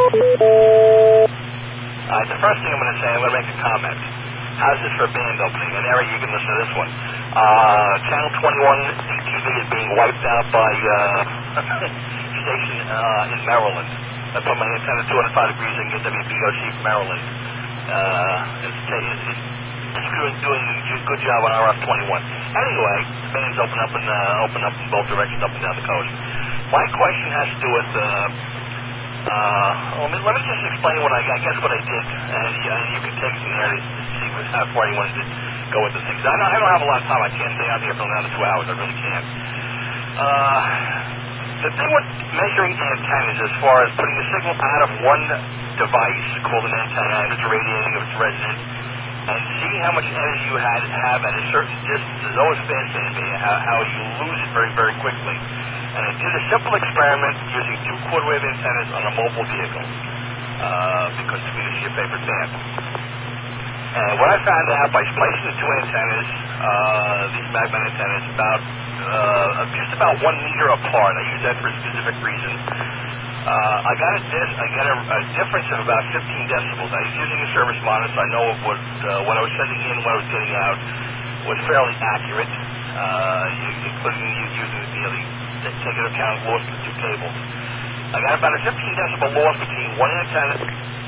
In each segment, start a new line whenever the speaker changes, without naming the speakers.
The first thing I'm going to say, I'm going to make a comment. How's this for a band opening? And Eric, you can listen to this one. Channel 21 DTV is being wiped out by station in Maryland. I put my antenna 205 degrees and get WBOC from Maryland. It's doing a good job on RF21. Anyway, the band's open up in both directions, up and down the coast. My question has to do with. Let me just explain what I guess what I did, and you can take it from there to see how far you want to go with the things. I don't have a lot of time. I can't stay out here for another 2 hours. I really can't. The thing with measuring antennas, as far as putting a signal out of one device called an antenna, and it's radiating if it's resonant, and seeing how much energy you have at a certain distance is always fascinating me. How you lose it very, very quickly. And I did a simple experiment using 2 quarter-wave antennas on a mobile vehicle, because to me this is your favorite band. And what I found out by placing the 2 antennas, these magnet antennas, just about 1 meter apart. I use that for a specific reason. I got a difference of about 15 decibels. I was using a service monitor, so I know what I was sending in, what I was getting out was fairly accurate, including using take into account loss of the 2 cables. I got about a 15 decibel loss between one antenna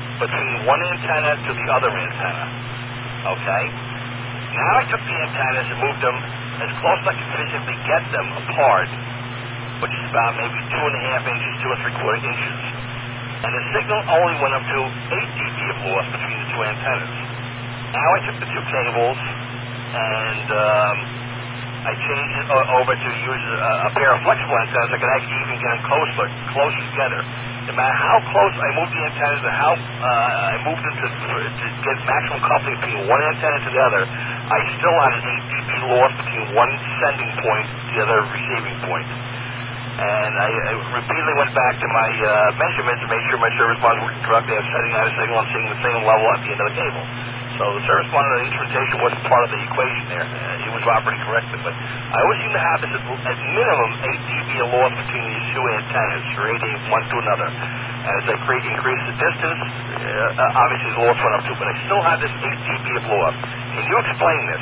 to the other antenna. Okay? Now I took the antennas and moved them as close as I could physically get them apart, which is about maybe 2.5 inches, 2 3/4 inches. And the signal only went up to 8 dB of loss between the 2 antennas. Now I took the 2 cables and I changed it over to use a pair of flexible antennas. I could actually even get them closer together. No matter how close I moved the antennas and how I moved them to get maximum coupling between one antenna to the other, I still had an 8 dB loss between one sending point to the other receiving point. And I repeatedly went back to my measurements to make sure my service monitor was working correctly. I was sending out a signal and seeing the same level at the end of the cable. So the service monitor instrumentation wasn't part of the equation there. It was operating correctly. But I always seem to have this at minimum 8 dB of loss between these 2 antennas, radiating one to another. And as I increase the distance, obviously the loss went up too. But I still have this 8 dB of loss. Can you explain this?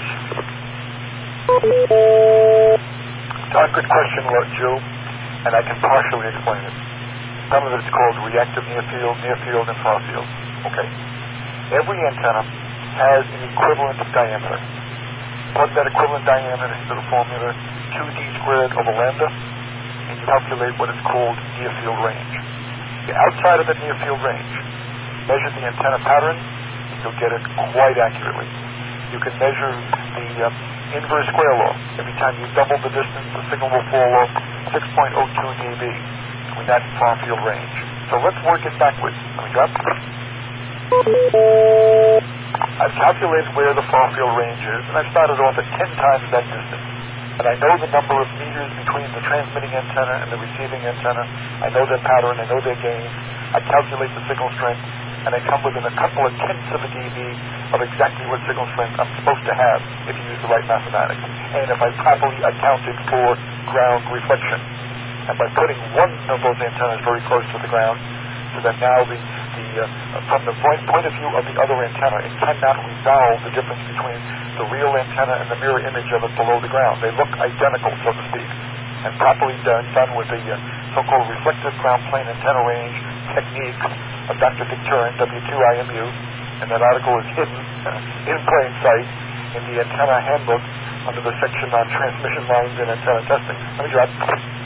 Todd, good question, Joe. And I can partially explain it. Some of it's called reactive near field, and far field. Okay. Every antenna has an equivalent diameter. Plug that equivalent diameter into the formula 2d squared over lambda, and you calculate what is called near field range. Outside of the near field range, measure the antenna pattern, and you'll get it quite accurately. You can measure the inverse square law. Every time you double the distance, the signal will fall off 6.02 dB between that and far field range. So let's work it backwards. Let me drop. I've calculated where the far field range is, and I started off at 10 times that distance. And I know the number of meters between the transmitting antenna and the receiving antenna. I know their pattern. I know their gain. I calculate the signal strength, and I come within a couple of tenths of a dB of exactly what signal strength I'm supposed to have if you use the right mathematics, and if I properly accounted for ground reflection. And by putting one of those antennas very close to the ground, so that now from the point of view of the other antenna, it cannot resolve the difference between the real antenna and the mirror image of it below the ground. They look identical, so to speak, and properly done with the so-called reflective ground plane antenna range technique of Dr. Dick Turin, W2IMU, and that article is hidden in plain sight in the antenna handbook under the section on transmission lines and antenna testing. Let me drop.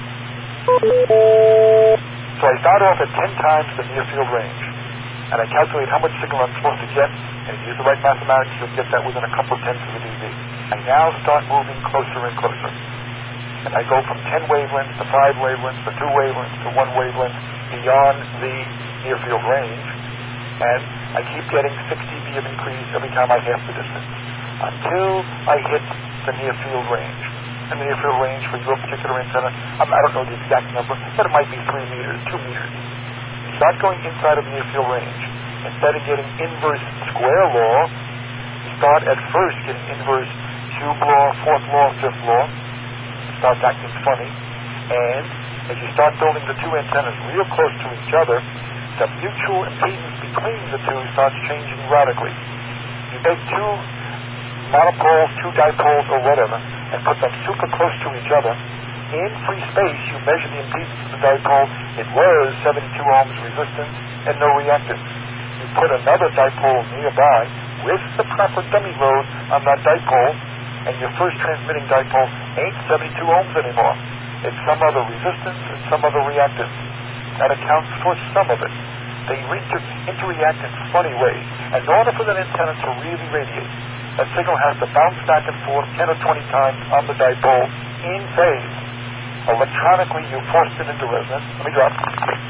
So I start off at 10 times the near field range, and I calculate how much signal I'm supposed to get, and use the right mathematics, you'll get that within a couple of tenths of a dB. I now start moving closer and closer, and I go from 10 wavelengths to 5 wavelengths to 2 wavelengths to 1 wavelength beyond the near field range, and I keep getting 6 dB of increase every time I half the distance, until I hit the near field range. And the near field range for your particular antenna, I don't know the exact number, but it might be 3 meters, 2 meters. You start going inside of the near field range. Instead of getting inverse square law, you start at first getting inverse cube law, fourth law, fifth law. It starts acting funny. And as you start building the 2 antennas real close to each other, the mutual impedance between the two starts changing radically. You take two monopoles, two dipoles, or whatever, and put them super close to each other. In free space, you measure the impedance of the dipole. It was 72 ohms resistance and no reactance. You put another dipole nearby with the proper dummy load on that dipole, and your first transmitting dipole ain't 72 ohms anymore. It's some other resistance and some other reactance. That accounts for some of it. They interact in funny ways. And in order for that antenna to really radiate, that signal has to bounce back and forth 10 or 20 times on the dipole in phase. Electronically, you forced it into resonance. Let me drop.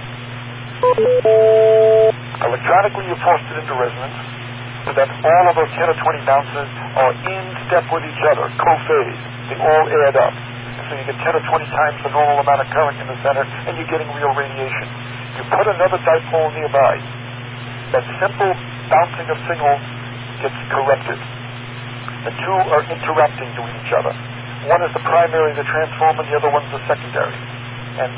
Electronically, you forced it into resonance so that all of those 10 or 20 bounces are in step with each other, co-phase. They all add up. So you get 10 or 20 times the normal amount of current in the center, and you're getting real radiation. You put another dipole nearby. That simple bouncing of signal gets corrupted. The two are interacting to each other. One is the primary, the transformer, the other one's the secondary. And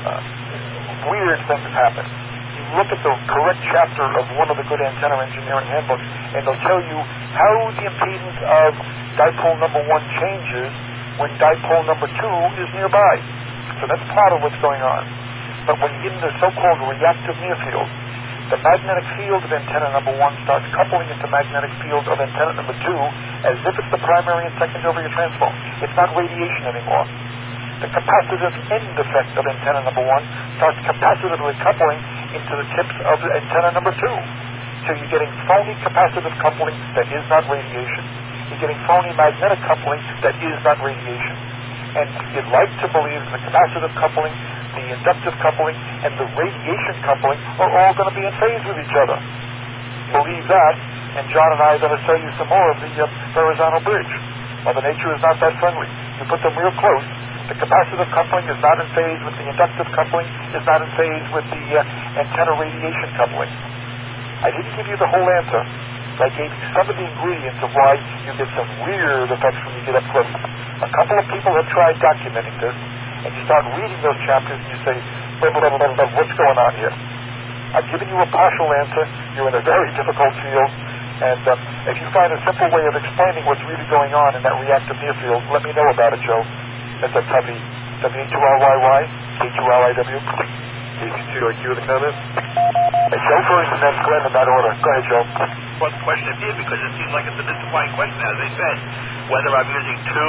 weird things happen. You look at the correct chapter of one of the good antenna engineering handbooks, and they'll tell you how the impedance of dipole number 1 changes when dipole number 2 is nearby. So that's part of what's going on. But when you get into so-called reactive near field, the magnetic field of antenna number 1 starts coupling into magnetic field of antenna number 2 as if it's the primary and secondary transformer. It's not radiation anymore. The capacitive end effect of antenna number 1 starts capacitively coupling into the tips of the antenna number 2. So you're getting phony capacitive coupling that is not radiation. You're getting phony magnetic coupling that is not radiation. And you'd like to believe the capacitive coupling, the inductive coupling, and the radiation coupling are all going to be in phase with each other. Believe that, and John and I are going to sell you some more of the horizontal bridge. Mother Nature is not that friendly. You put them real close. The capacitive coupling is not in phase with the inductive coupling, is not in phase with the antenna radiation coupling. I didn't give you the whole answer, but I gave you some of the ingredients of why you get some weird effects when you get up close. A couple of people have tried documenting this, and you start reading those chapters and you say, what's going on here? I've given you a partial answer. You're in a very difficult field, and if you find a simple way of explaining what's really going on in that reactive near field, let me know about it, Joe. That's a Tubby, W-A-2-R-Y-Y, K-2-L-I-W.
KC2IQ, the comment?
Hey, Joe first, and then Glenn in that order. Go ahead, Joe.
Well, the question it did, because it seems like it's a mystifying question, as I said, whether I'm using two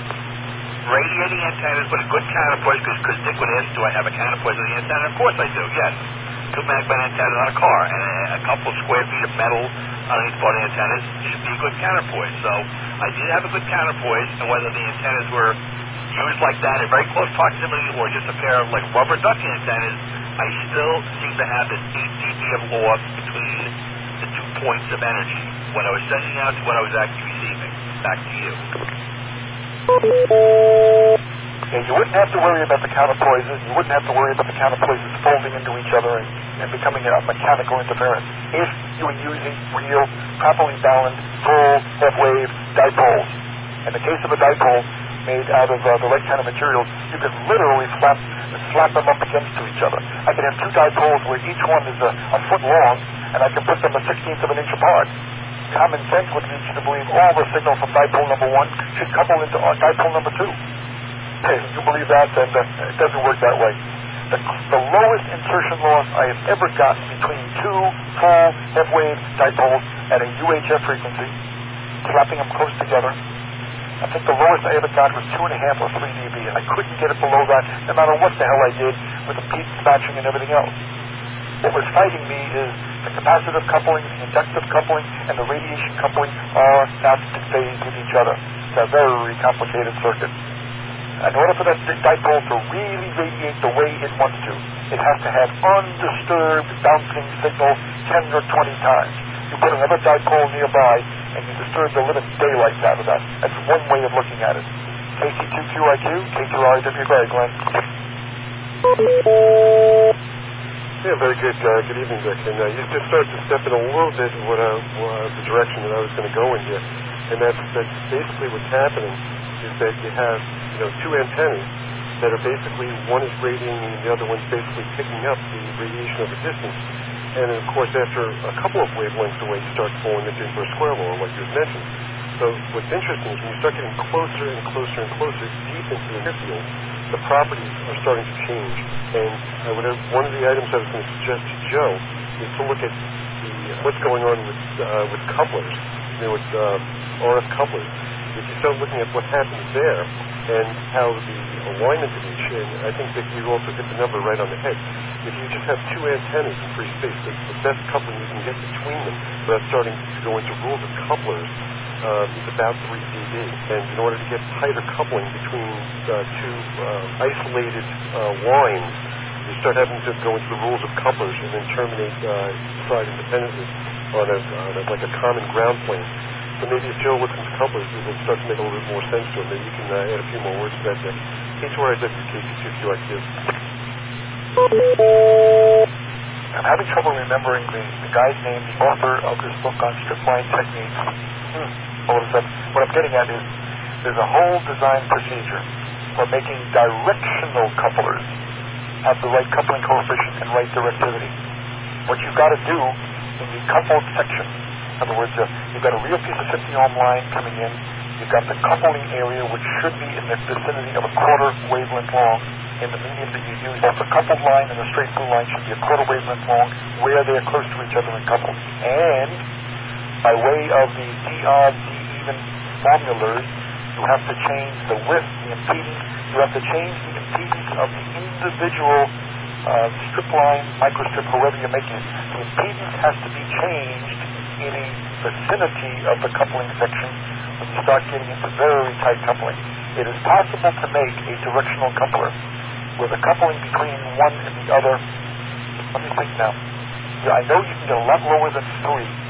radiating antennas with a good counterpoise, because Dick would ask, do I have a counterpoise on the antenna? Of course I do, yes. Two magnet antennas on a car, and a couple of square feet of metal underneath both antennas should be a good counterpoise. So I did have a good counterpoise, and whether the antennas were used like that in very close proximity or just a pair of like rubber ducking antennas, I still seem to have this 8 dB of loss between the 2 points of energy when I was sending out to what I was actually receiving. Back to you.
Yeah, you wouldn't have to worry about the counterpoises. You wouldn't have to worry about the counterpoises folding into each other and becoming a mechanical interference if you were using real, properly balanced, full F-wave dipoles. In the case of a dipole made out of the right kind of materials, you could literally slap them up against each other. I could have two dipoles where each one is a foot long, and I can put them a 16th of an inch apart. Common sense would lead you to believe all the signal from dipole number 1 should couple into dipole number 2. Hey, if you believe that, then it doesn't work that way. The lowest insertion loss I have ever gotten between two full F-wave dipoles at a UHF frequency, slapping them close together, I think the lowest I ever got was 2.5 or 3 dB, and I couldn't get it below that no matter what the hell I did with the impedance matching and everything else. What was fighting me is the capacitive coupling, the inductive coupling, and the radiation coupling are not in phase with each other. It's a very complicated circuit. In order for that dipole to really radiate the way it wants to, it has to have undisturbed bouncing signal 10 or 20 times. You put another dipole nearby, and you disturb the living daylights out of that. That's one way of looking at it. KC2QIQ, K2LIW, go ahead, Glenn.
Yeah, very good. Good evening, Dick. And you just started to step in a little bit in the direction that I was going to go in here. And that's basically what's happening is that you have, two antennas that are basically, one is radiating and the other one's basically picking up the radiation of a distance. And of course, after a couple of wavelengths away, you start falling into inverse square law, like you mentioned. So what's interesting is when you start getting closer and closer and closer deep into the near field, the properties are starting to change. And one of the items I was going to suggest to Joe is to look at what's going on with couplers, with RF couplers. If you start looking at what happens there and how the alignment of each, and I think that you also hit the number right on the head. If you just have two antennas in free space, the best coupling you can get between them without starting to go into rules of couplers is about 3 dB. And in order to get tighter coupling between two isolated lines, you start having to go into the rules of couplers and then terminate side independently on like a common ground plane. So maybe if Joe looks into couplers, it will start to make a little bit more sense to him. Maybe you can add a few more words to that there. K2RIWKC2QIQ.
I'm having trouble remembering the guy's name, the author of this book on strip-line techniques. All of a sudden, what I'm getting at is there's a whole design procedure for making directional couplers have the right coupling coefficient and right directivity. What you've got to do in the coupled section, in other words, you've got a real piece of 50-ohm line coming in, you've got the coupling area, which should be in the vicinity of a quarter wavelength long in the medium that you use. Both the coupled line and the straight through line should be a quarter wavelength long where they're close to each other and coupled. And by way of the D-odd, D-even formulas, you have to change the width, the impedance, you have to change the impedance of the individual strip line, microstrip, however you're making it. The impedance has to be changed in a vicinity of the coupling section when you start getting into very tight coupling. It is possible to make a directional coupler where the coupling between one and the other, let me think now. I know you can get a lot lower than 3.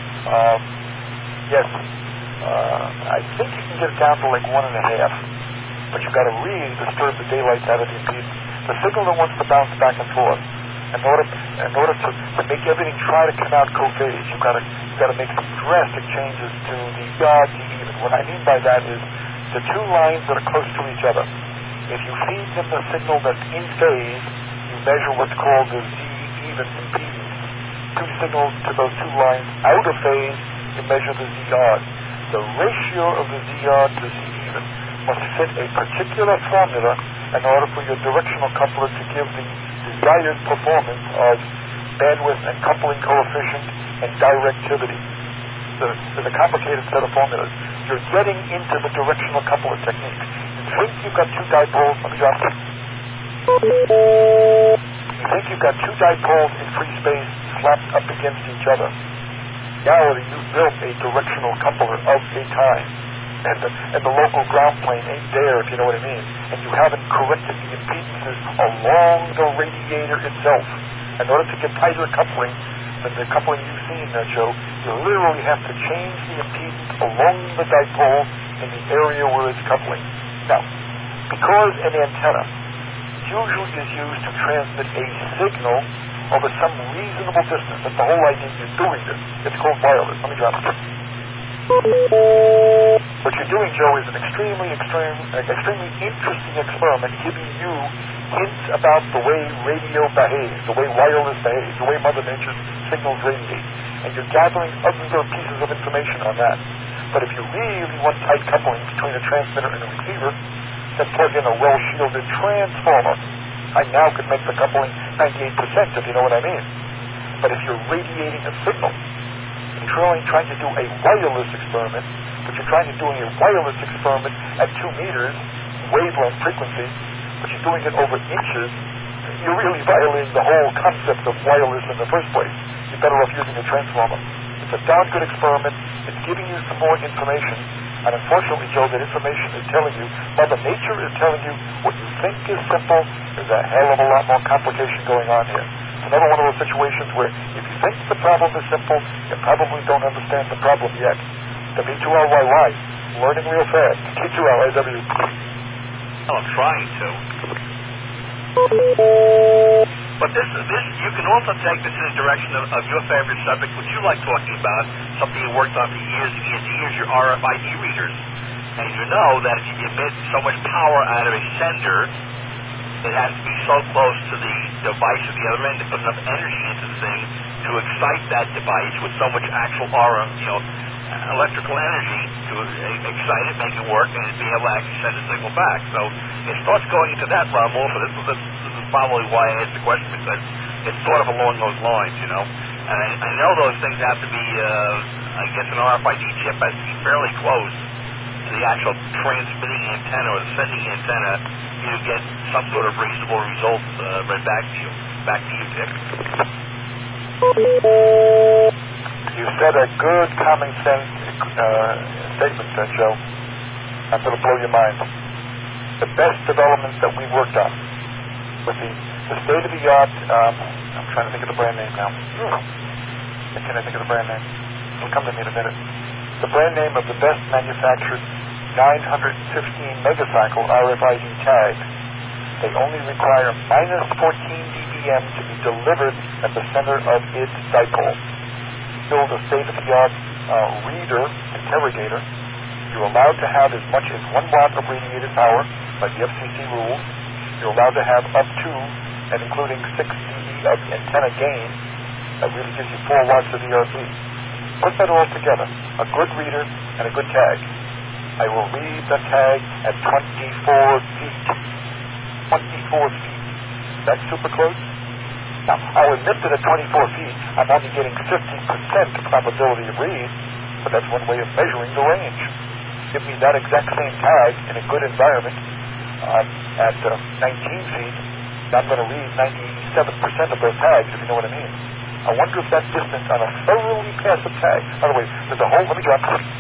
Yes. I think you can get it down to like 1.5, but you've got to really disturb the daylights out of the impedance. The signal that wants to bounce back and forth. In order to make everything try to come out co-phase, you've got to make some drastic changes to the odd, the even. What I mean by that is the two lines that are close to each other. If you feed them the signal that's in phase, you measure what's called the Z-even impedance. Two signals to those two lines out of phase, you measure the Z-odd. The ratio of the Z-odd to Z-even must fit a particular formula in order for your directional coupler to give the desired performance of bandwidth and coupling coefficient and directivity. There's a complicated set of formulas. You're getting into the directional coupler technique. You think you've got two dipoles, let me drop it. You think you've got two dipoles in free space slapped up against each other. Now you've built a directional coupler of a kind. And the local ground plane ain't there, if you know what I mean. And you haven't corrected the impedances along the radiator itself. In order to get tighter coupling than the coupling you've seen, Joe, you literally have to change the impedance along the dipole in the area where it's coupling. Now, because an antenna usually is used to transmit a signal over some reasonable distance, that's the whole idea of doing this. It's called wireless. Let me drop it. What you're doing, Joe, is an extremely interesting experiment giving you hints about the way radio behaves, the way wireless behaves, the way Mother Nature's signals radiate. And you're gathering other pieces of information on that. But if you really want tight coupling between a transmitter and a receiver, then plug in a well-shielded transformer. I now could make the coupling 98%, if you know what I mean. But if you're radiating a signal, you're trying to do a wireless experiment, but you're trying to do a wireless experiment at 2 meters wavelength frequency, but you're doing it over inches, you're really violating the whole concept of wireless in the first place. You're better off using a transformer. It's a darn good experiment. It's giving you some more information. And unfortunately, Joe, that information is telling you, Mother Nature is telling you what you think is simple, there's a hell of a lot more complication going on here. It's another one of those situations where if you think the problem is simple, you probably don't understand the problem yet. W2LYY, learning real fast. K2LIW.
Well, I'm trying to. But this, you can also take this in the direction of your favorite subject, which you like talking about, something you worked on for years and years and years, your RFID readers. And you know that if you emit so much power out of a sender, it has to be so close to the device at the other end to put enough energy into the thing to excite that device with so much actual aura, electrical energy to excite it, make it work, and be able to actually send a signal back. So it starts going into that realm also. This is probably why I asked the question, because it's sort of along those lines, And I know those things have to be, I guess an RFID chip has to be fairly close to the actual transmitting antenna or the sending antenna for you to get some sort of reasonable result right back to you. Back to you, Dick.
You said a good common sense statement, Joe. I'm going to blow your mind. The best developments that we worked on with the state-of-the-art, I'm trying to think of the brand name now. Can I think of the brand name? It'll come to me in a minute. The brand name of the best manufactured 915 megacycle RFID tags. They only require minus 14 dBm to be delivered at the center of its dipole. Build a state-of-the-art reader interrogator. You're allowed to have as much as 1 watt of radiated power by the FCC rules. You're allowed to have up to and including 6 dB of antenna gain. That really gives you 4 watts of ERP. Put that all together, a good reader and a good tag. I will read the tag at 24 feet. 24 feet. That's super close? Now, I'll admit that at 24 feet, I'm only getting 50% probability of read, but that's one way of measuring the range. Give me that exact same tag in a good environment at 19 feet, I'm going to read 97% of those tags, if you know what I mean. I wonder if that distance on a thoroughly passive tag, by the way, there's a whole, let me drop this.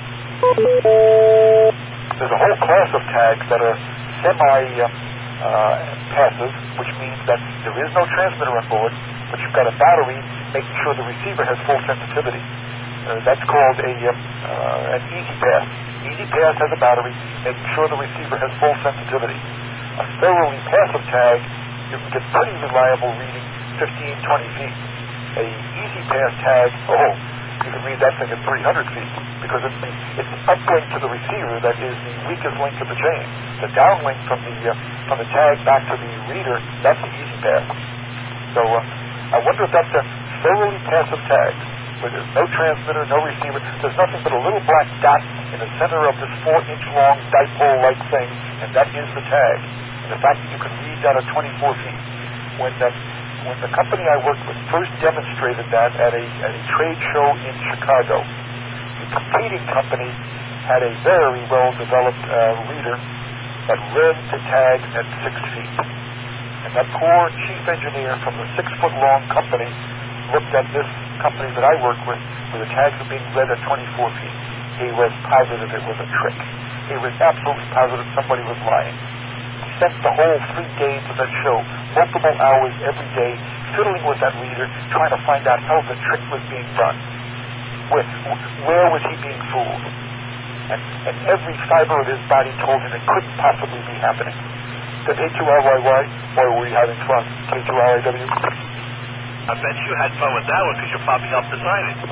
There's a whole class of tags that are semi-passive, which means that there is no transmitter on board, but you've got a battery making sure the receiver has full sensitivity. That's called an Easy Pass. Easy Pass has a battery making sure the receiver has full sensitivity. A thoroughly passive tag, you can get pretty reliable reading 15, 20 feet. A Easy Pass tag, you can read that thing at 300 feet because it's the uplink to the receiver that is the weakest link of the chain. The downlink from the tag back to the reader, that's the Easy Pass. So I wonder if that's a thoroughly passive tag where there's no transmitter, no receiver. There's nothing but a little black dot in the center of this 4-inch long dipole-like thing, and that is the tag. And the fact that you can read that at 24 feet. When the company I worked with first demonstrated that at a trade show in Chicago, the competing company had a very well-developed reader that read the tags at 6 feet. And that poor chief engineer from the 6-foot-long company looked at this company that I worked with, where the tags were being read at 24 feet. He was positive it was a trick. He was absolutely positive somebody was lying. Spent the whole 3 days of that show, multiple hours every day, fiddling with that reader, trying to find out how the trick was being done. Where was he being fooled? And every fiber of his body told him it couldn't possibly be happening. The K2RYY, boy, were we having fun. K2RIW.
I bet you had fun with that one because you probably helped design it.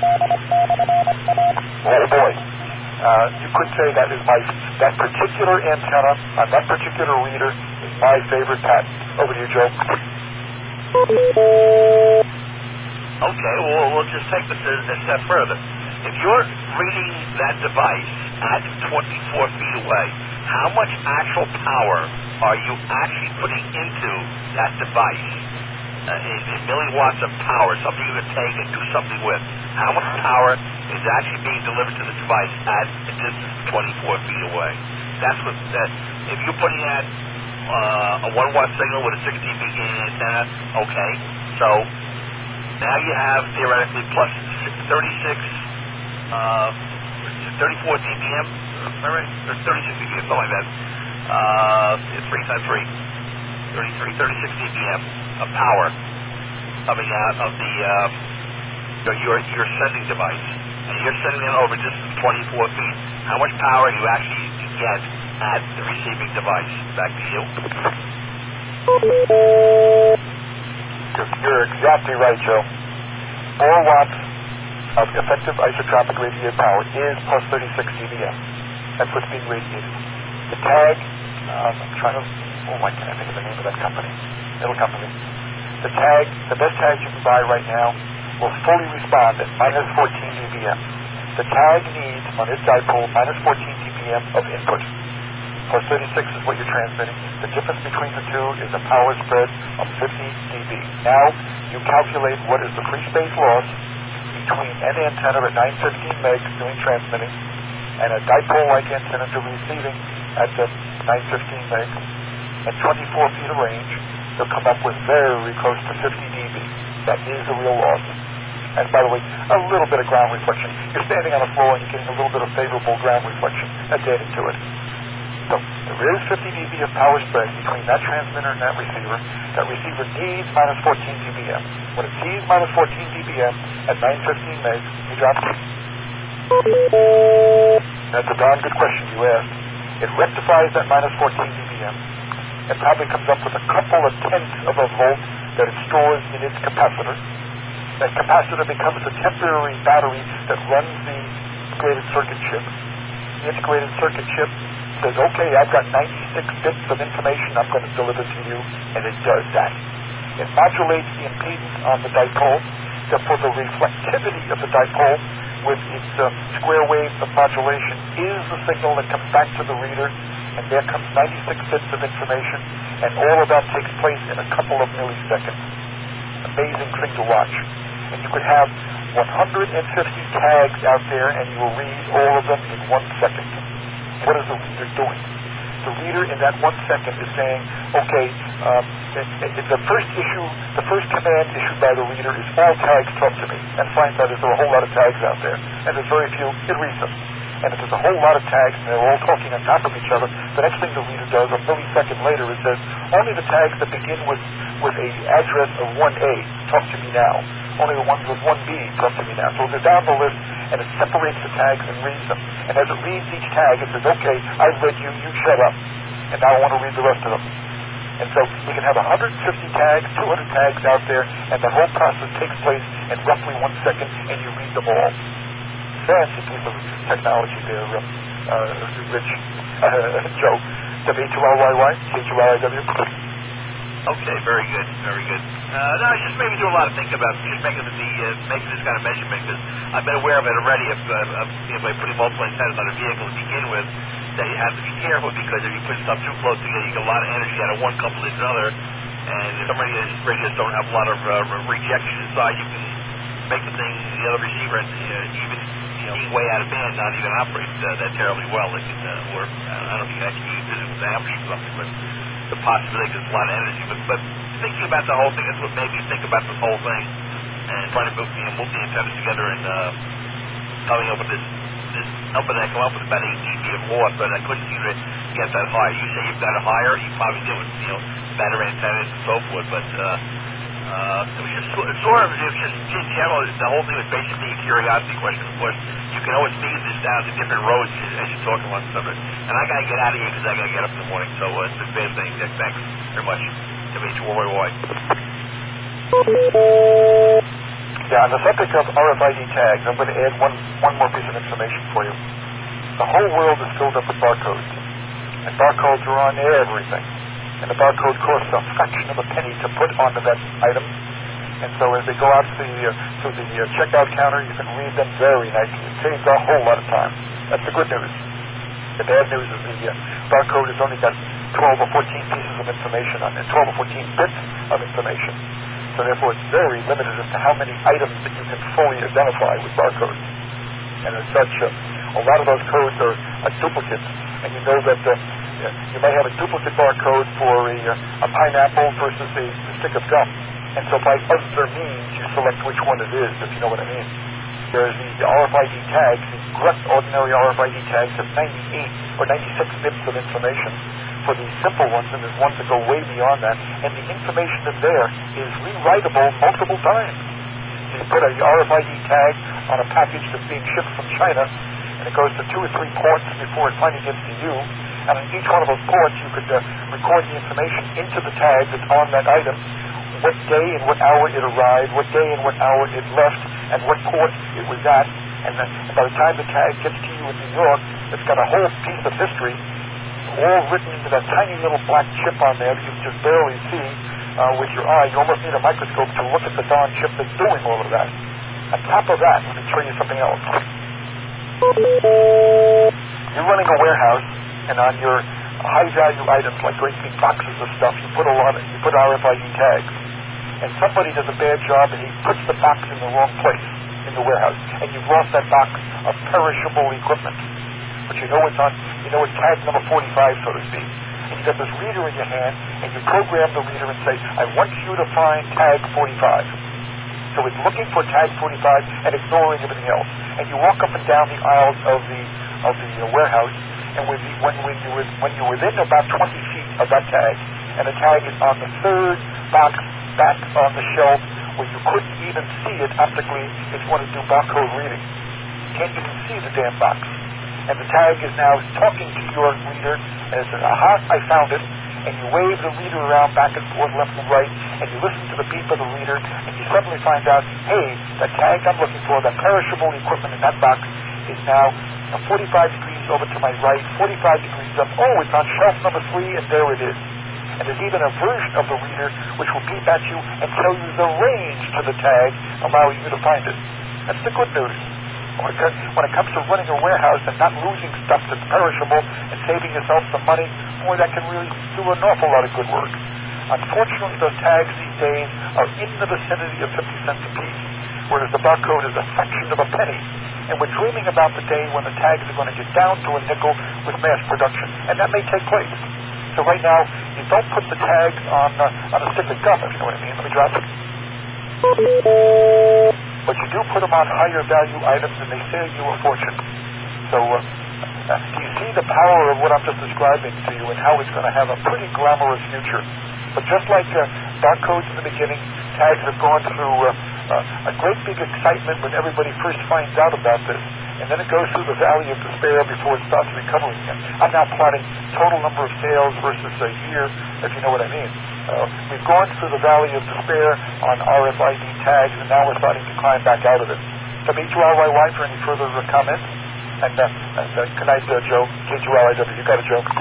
Oh boy. You could say that that particular antenna on that particular reader is my favorite patent. Over to you, Joe.
Okay, well, we'll just take this a step further. If you're reading that device at 24 feet away, how much actual power are you actually putting into that device? In milliwatts of power, something you can take and do something with. How much power is actually being delivered to the device at a distance of 24 feet away? That's what that. If you're putting at a 1 watt signal with a 16 beam antenna, okay. So now you have theoretically plus 34 dBm, right? Or 36 dBm, something like that. 3 times 3, 36 dBm of power coming out of the your sending device, and you're sending it over just 24 feet. How much power do you actually get at the receiving device? Back to you.
You're exactly right, Joe. 4 watts of effective isotropic radiated power is plus 36 dBm. That's what's being radiated. The tag, I'm trying to why can't I think of the name of that company? Little company. The best tag you can buy right now will fully respond at minus 14 dBm. The tag needs, on its dipole, minus 14 dBm of input. Plus 36 is what you're transmitting. The difference between the two is a power spread of 50 dB. Now, you calculate what is the free space loss between an antenna at 915 meg doing transmitting and a dipole-like antenna to receiving at 915 meg and 24 feet of range. You'll come up with very close to 50 dB. That is the real loss. And by the way, a little bit of ground reflection. You're standing on the floor and you're getting a little bit of favorable ground reflection. That's adding to it. So there is 50 dB of power spread between that transmitter and that receiver. That receiver needs minus 14 dBm. When it sees minus 14 dBm at 915 meg, you drop it. That's a darn good question you asked. It rectifies that minus 14 dBm and probably comes up with a couple of tenths of a volt that it stores in its capacitor. That capacitor becomes a temporary battery that runs the integrated circuit chip. The integrated circuit chip says, okay, I've got 96 bits of information I'm going to deliver to you, and it does that. It modulates the impedance on the dipole. Therefore, the reflectivity of the dipole with its square wave of modulation is the signal that comes back to the reader, and there comes 96 bits of information, and all of that takes place in a couple of milliseconds. Amazing thing to watch. And you could have 150 tags out there, and you will read all of them in 1 second. What is the reader doing? The reader in that 1 second is saying, okay, the first command issued by the reader is all tags talk to me. And finds out there are a whole lot of tags out there, and there's very few, it reads them. And if there's a whole lot of tags and they're all talking on top of each other, the next thing the reader does, a millisecond later, it says, only the tags that begin with a address of 1A, talk to me now. Only the ones with 1B, talk to me now. So it goes down the list, and it separates the tags and reads them. And as it reads each tag, it says, okay, I've read you, you shut up. And now I want to read the rest of them. And so you can have 150 tags, 200 tags out there, and the whole process takes place in roughly 1 second, and you read them all. Fancy piece of technology there, Rich. Joe, W-H-U-R-Y-Y, K-H-U-R-I-W.
Okay, very good, very good. No, I just maybe do a lot of thinking about just making this kind of measurement, because I've been aware of it already by putting multiple antennas on a vehicle to begin with, that you have to be careful, because if you put stuff too close together, you get a lot of energy out of one coupled into another, and if some radios don't have a lot of rejection inside, you can make the thing, the other receiver, even being way out of band, not even operate that terribly well. It can, or I don't think it actually use it as an amp or something, but the possibility is a lot of energy. But thinking about the whole thing, that's what made me think about this whole thing, and trying to move the antennas together and coming up with this number that I come up with about 8 dB of loss, but I couldn't seem to get that high. You say you've got it higher, you probably do with better antennas and so forth, but it was just in general, the whole thing was basically a curiosity question. Of course, you can always figure this down to different roads as you talk about stuff. And I got to get out of here because I got to get up in the morning. So it's a bad thing. Thanks very much. W-H-U-R-Y-Y.
Yeah, on the subject of RFID tags, I'm going to add one more piece of information for you. The whole world is filled up with barcodes. And barcodes are on everything. And the barcode costs a fraction of a penny to put onto that item. And so as they go out to the checkout counter, you can read them very nicely. It saves a whole lot of time. That's the good news. The bad news is the barcode has only got 12 or 14 pieces of information on it, 12 or 14 bits of information. So therefore it's very limited as to how many items that you can fully identify with barcodes. And as such, a lot of those codes are duplicates. And you know that you may have a duplicate barcode for a pineapple versus a stick of gum. And so by other means, you select which one it is, if you know what I mean. Whereas the RFID tags, the correct ordinary RFID tags, have 98 or 96 bits of information for the simple ones, and there's ones that go way beyond that. And the information that's there is rewritable multiple times. So you put a RFID tag on a package that's being shipped from China, and it goes to 2 or 3 ports before it finally gets to you. And on each one of those ports, you could record the information into the tag that's on that item, what day and what hour it arrived, what day and what hour it left, and what port it was at. And then by the time the tag gets to you in New York, it's got a whole piece of history all written into that tiny little black chip on there that you can just barely see with your eye. You almost need a microscope to look at the darn chip that's doing all of that. On top of that, let me show you something else. You're running a warehouse, and on your high-value items, like great big boxes of stuff, you put RFID tags. And somebody does a bad job, and he puts the box in the wrong place in the warehouse, and you've lost that box of perishable equipment. But you know it's tag number 45, so to speak. And you got this reader in your hand, and you program the reader and say, I want you to find tag 45. So it's looking for tag 45 and ignoring everything else. And you walk up and down the aisles of the warehouse, and when you're within about 20 feet of that tag, and the tag is on the third box back on the shelf where you couldn't even see it optically if you want to do barcode reading. You can't even see the damn box. And the tag is now talking to your reader, and it says, aha, I found it. And you wave the reader around back and forth, left and right, and you listen to the beep of the reader, and you suddenly find out, hey, that tag I'm looking for, that perishable equipment in that box, is now 45 degrees over to my right, 45 degrees up. Oh, it's on shelf number 3, and there it is. And there's even a version of the reader which will beep at you and tell you the range to the tag, allowing you to find it. That's the good news. When it comes to running a warehouse and not losing stuff that's perishable and saving yourself some money, boy, that can really do an awful lot of good work. Unfortunately, those tags these days are in the vicinity of 50 cents a piece, whereas the barcode is a fraction of a penny. And we're dreaming about the day when the tags are going to get down to a nickel with mass production. And that may take place. So right now, you don't put the tags on a stick of gum, if you know what I mean. Let me drop it. But you do put them on higher value items, and they save you a fortune. So do you see the power of what I'm just describing to you and how it's going to have a pretty glamorous future? But just like barcodes in the beginning, tags have gone through a great big excitement when everybody first finds out about this. And then it goes through the valley of despair before it starts recovering again. I'm now plotting total number of sales versus a year, if you know what I mean. We've gone through the valley of despair on RFID tags, and now we're starting to climb back out of it. WHURYY for any further comments? And good night, Joe. KHURIW, you got it, Joe.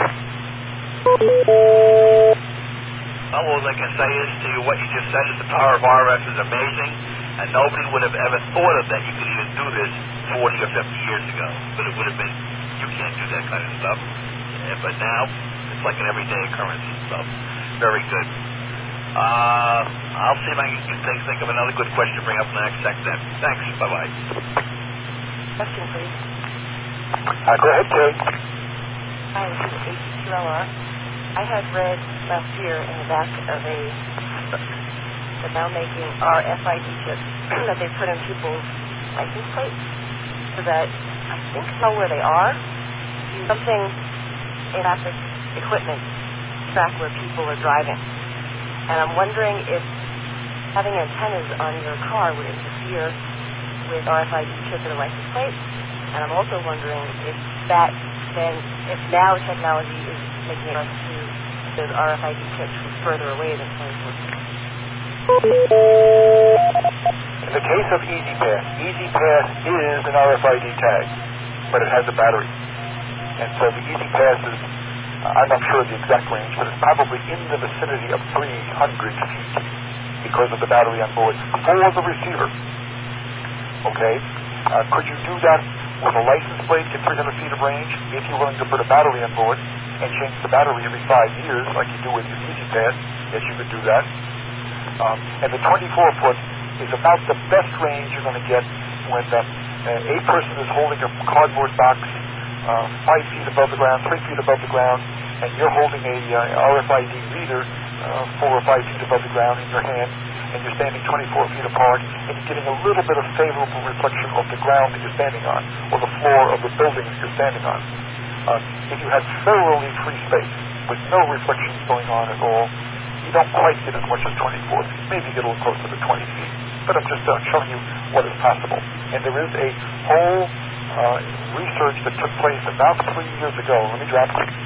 Well, all I can say is to you, what you just said is the power of RF is amazing, and nobody would have ever thought of that you could even do this 40 or 50 years ago. But it would have been, you can't do that kind of stuff. But now, it's like an everyday occurrence. So, very good. I'll see if I can think of another good question to bring up in the next segment. Thanks. Bye-bye.
Question, please.
Go ahead, Kay.
Hi, this is HQLR. I had read last year in the back of the now making RFID chips that they put in people's license plates so that I think know where they are. Something in traffic equipment to track where people are driving. And I'm wondering if having antennas on your car would interfere with RFID chips in a license plate. And I'm also wondering if now technology is making us to those RFID chips from further away than 2014.
In the case of EasyPass is an RFID tag, but it has a battery. And so the EasyPass is, I'm not sure of the exact range, but it's probably in the vicinity of 300 feet because of the battery on board for the receiver. Okay? Could you do that with a license plate, get 300 feet of range, if you're willing to put a battery on board and change the battery every 5 years like you do with your EasyPass? Yes, you could do that. And the 24-foot is about the best range you're going to get when a person is holding a cardboard box 5 feet above the ground, 3 feet above the ground, and you're holding a RFID reader 4 or 5 feet above the ground in your hand, and you're standing 24 feet apart, and you're getting a little bit of favorable reflection of the ground that you're standing on, or the floor of the building that you're standing on. If you have thoroughly free space, with no reflections going on at all, you don't quite get as much as 24 feet. Maybe get a little closer to 20 feet. But I'm just showing you what is possible. And there is a whole research that took place about 3 years ago. Let me drop it.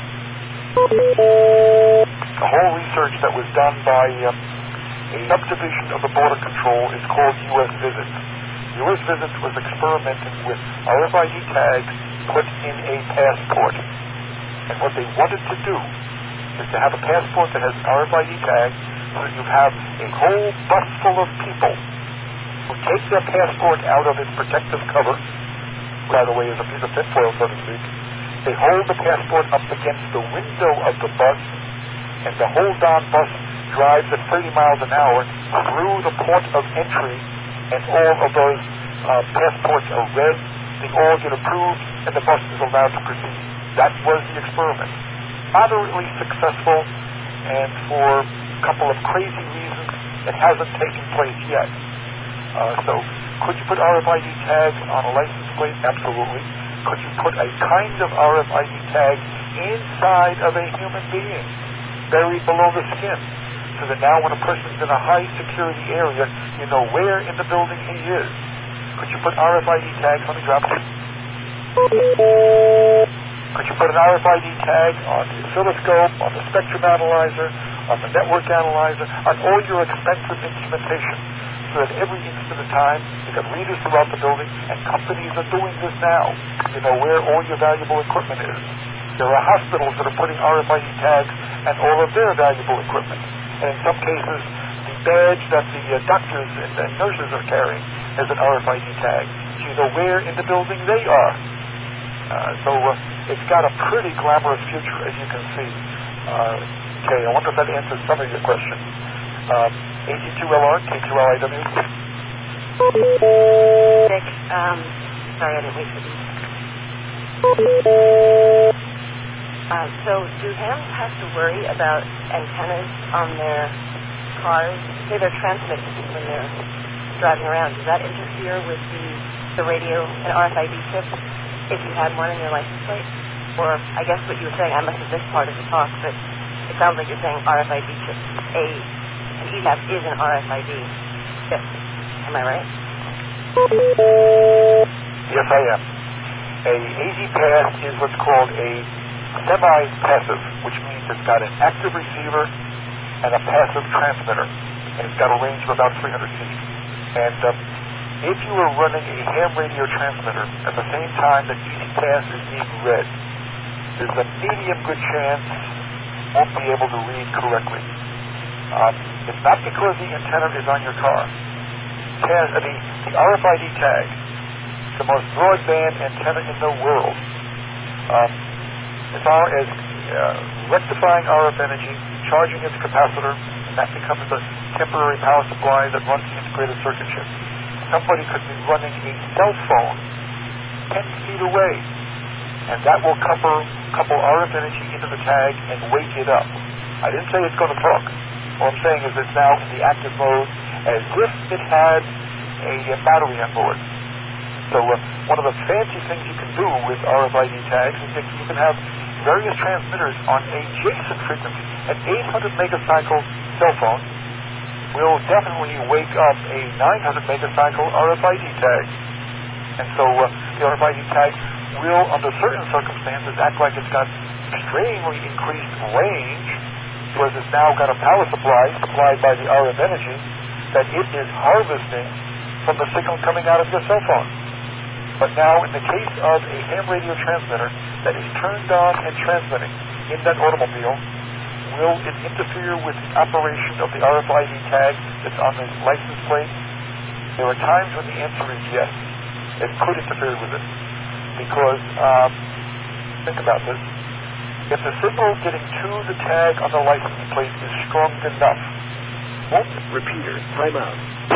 The whole research that was done by a subdivision of the Border Control is called U.S. Visits. U.S. Visits was experimenting with RFID tags put in a passport. And what they wanted to do is to have a passport that has an RFID tag, so that you have a whole bus full of people who take their passport out of its protective cover, by the way, is a piece of tinfoil, so to speak. They hold the passport up against the window of the bus, and the whole darn bus drives at 30 miles an hour through the port of entry, and all of those passports are read, they all get approved, and the bus is allowed to proceed. That was the experiment. Moderately successful, and for a couple of crazy reasons, it hasn't taken place yet. So, could you put RFID tags on a license plate? Absolutely. Could you put a kind of RFID tag inside of a human being, buried below the skin, so that now when a person's in a high security area, you know where in the building he is? Could you put RFID tags on the drop? Could you put an RFID tag on the oscilloscope, on the spectrum analyzer, on the network analyzer, on all your expensive instrumentation, so that every instant of time you got readers throughout the building, and companies are doing this now. You know where all your valuable equipment is. There are hospitals that are putting RFID tags and all of their valuable equipment. And in some cases, the badge that the doctors and nurses are carrying has an RFID tag. So you know where in the building they are. So it's got a pretty glamorous future, as you can see. Okay, I wonder if that answers some of your questions. AC2LR, K2LIW.
Dick, sorry I didn't wait for you. So do hams have to worry about antennas on their cars? Say they're transmitting when they're driving around. Does that interfere with the radio and RFID chip if you had one in your license plate? Or I guess what you were saying, I must have missed part of the talk, but it sounds like you're saying RFID chip an ETAP is an RFID chip. Am I right?
Yes, I am. A AZ-Pass is what's called a semi-passive, which means it's got an active receiver and a passive transmitter, and it's got a range of about 300 feet. And if you were running a ham radio transmitter at the same time that EZ-Pass is being read, there's a medium good chance you won't be able to read correctly. It's not because the antenna is on your car. The RFID tag, the most broadband antenna in the world, as far as rectifying RF energy, charging its capacitor, and that becomes a temporary power supply that runs the integrated circuit chip. Somebody could be running a cell phone 10 feet away, and that will couple RF energy into the tag and wake it up. I didn't say it's going to talk. All I'm saying is it's now in the active mode as if it had a battery on board. So one of the fancy things you can do with RFID tags is that you can have various transmitters on adjacent frequencies. An 800 megacycle cell phone will definitely wake up a 900 megacycle RFID tag. And so the RFID tag will, under certain circumstances, act like it's got extremely increased range, because it's now got a power supply supplied by the RF energy that it is harvesting from the signal coming out of your cell phone. But now, in the case of a ham radio transmitter that is turned on and transmitting in that automobile, will it interfere with the operation of the RFID tag that's on the license plate? There are times when the answer is yes. It could interfere with it. Because, think about this, if the signal getting to the tag on the license plate is strong enough,
repeater, time out.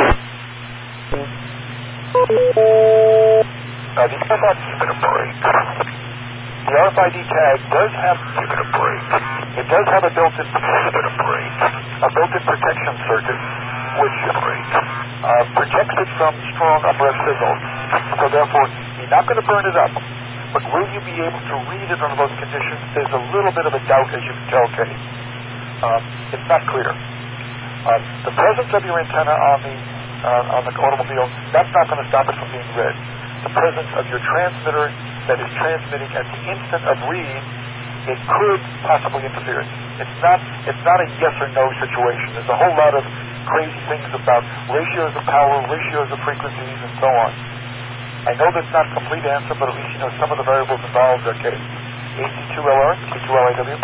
The robots is going to break. The RFID tag does have a break. It does have a built-in protection circuit, which protects it from strong upright signals. So therefore, you're not going to burn it up. But will you be able to read it under those conditions? There's a little bit of a doubt, as you can tell, Kenny. It's not clear. The presence of your antenna on the automobile, that's not going to stop it from being read. The presence of your transmitter that is transmitting at the instant of read, it could possibly interfere. It's not a yes or no situation. There's a whole lot of crazy things about ratios of power, ratios of frequencies, and so on. I know that's not a complete answer, but at least you know some of the variables involved. Okay. AC2LR, K2LIW.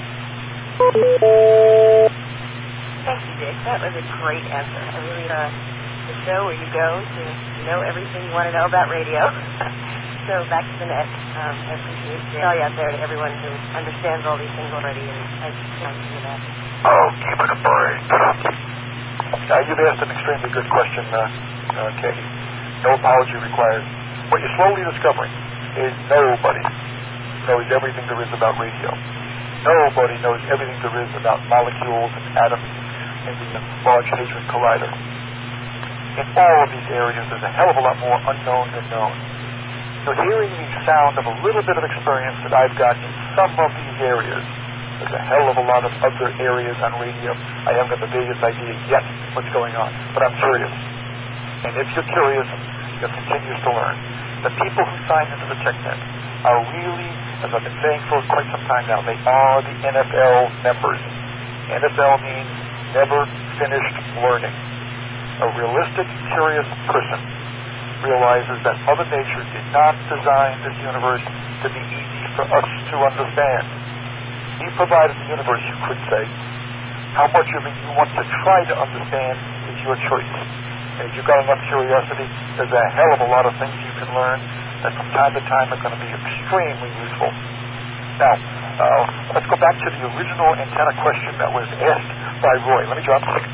Thank you, Dick. That was a great answer. I really, the show where you go to know everything you want to know about radio. So back to the net. I appreciate it out there to everyone who understands all these things already, and I thank you for that.
Oh, keep it a break. You've asked an extremely good question, Katie. No apology required. What you're slowly discovering is nobody knows everything there is about radio. Nobody knows everything there is about molecules and atoms in the Large Hadron Collider. In all of these areas, there's a hell of a lot more unknown than known. You're hearing the sound of a little bit of experience that I've got in some of these areas. There's a hell of a lot of other areas on radio. I haven't got the biggest idea yet what's going on, but I'm curious. And if you're curious, you'll continue to learn. The people who sign into the TechNet are really, as I've been saying for quite some time now, they are the NFL members. NFL means never finished learning. A realistic, curious person realizes that Mother Nature did not design this universe to be easy for us to understand. He provided the universe, you could say. How much of it you want to try to understand is your choice. And if you've got enough curiosity, there's a hell of a lot of things you can learn that from time to time are going to be extremely useful. Now, let's go back to the original antenna question that was asked by Roy. Let me drop it.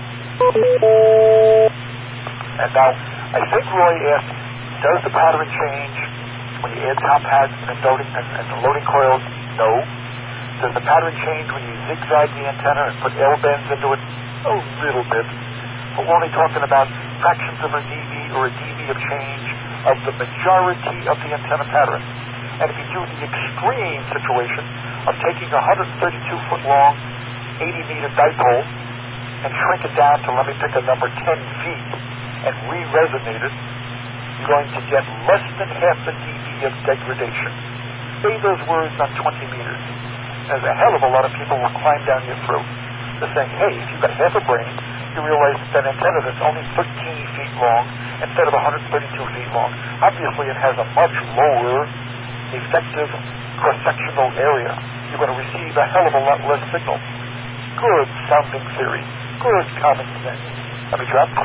And now, I think Roy asked, does the pattern change when you add top hats and the loading coils? No. Does the pattern change when you zigzag the antenna and put L bends into it? A little bit. But we're only talking about fractions of a dB or a dB of change of the majority of the antenna pattern. And if you do the extreme situation of taking a 132-foot long, 80-meter dipole and shrink it down to, let me pick a number, 10 feet, and re-resonate it, you're going to get less than half the dB of degradation. Say those words on 20 meters. There's a hell of a lot of people will climb down your throat. They're saying, hey, if you've got half a brain, you realize that antenna that's only 13 feet long instead of 132 feet long, obviously it has a much lower effective cross-sectional area. You're going to receive a hell of a lot less signal. Good sounding theory. Good common sense. Let me drop.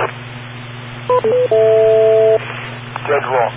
Dead wrong.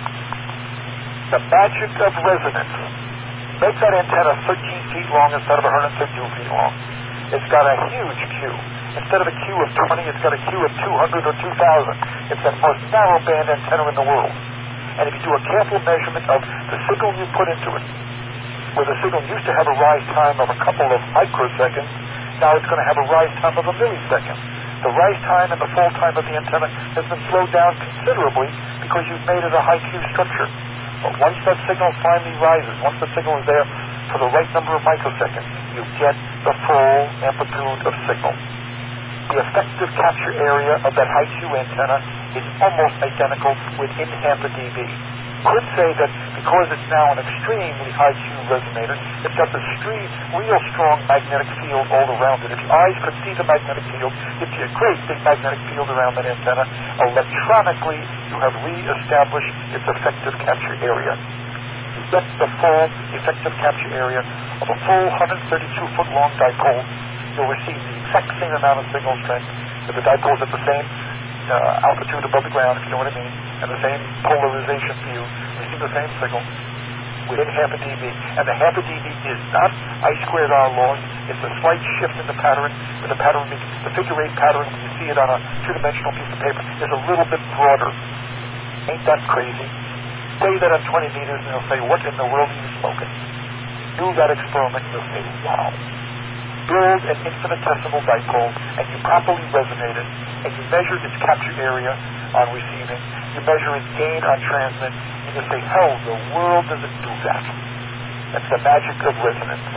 The magic of resonance. Make that antenna 13 feet long instead of 132 feet long. It's got a huge Q. Instead of a Q of 20, it's got a Q of 200 or 2,000. It's the most narrow band antenna in the world. And if you do a careful measurement of the signal you put into it, where the signal used to have a rise time of a couple of microseconds, now it's going to have a rise time of a millisecond. The rise time and the fall time of the antenna has been slowed down considerably because you've made it a high Q structure. But once that signal finally rises, once the signal is there for the right number of microseconds, you get the full amplitude of signal. The effective capture area of that high Q antenna is almost identical within half a dB. Could say that because it's now an extremely high Q resonator, it's got this real strong magnetic field all around it. If your eyes could see the magnetic field, it'd be a great big magnetic field around that antenna. Electronically, you have re-established its effective capture area. You get the full effective capture area of a full 132-foot long dipole. You'll receive the exact same amount of signal strength if the dipole's at the same altitude above the ground, if you know what I mean, and the same polarization view, receive the same signal within half a dB. And the half a dB is not I squared R loss. It's a slight shift in the pattern. But the pattern, the figure 8 pattern, when you see it on a two-dimensional piece of paper, is a little bit broader. Ain't that crazy? Say that on 20 meters, and they'll say, what in the world are you smoking? Do that experiment, and you'll say, wow. Build an infinitesimal dipole, and you properly resonate it, and you measure its capture area on receiving, you measure its gain on transmit, and you say, how in the world does it do that? That's the magic of resonance.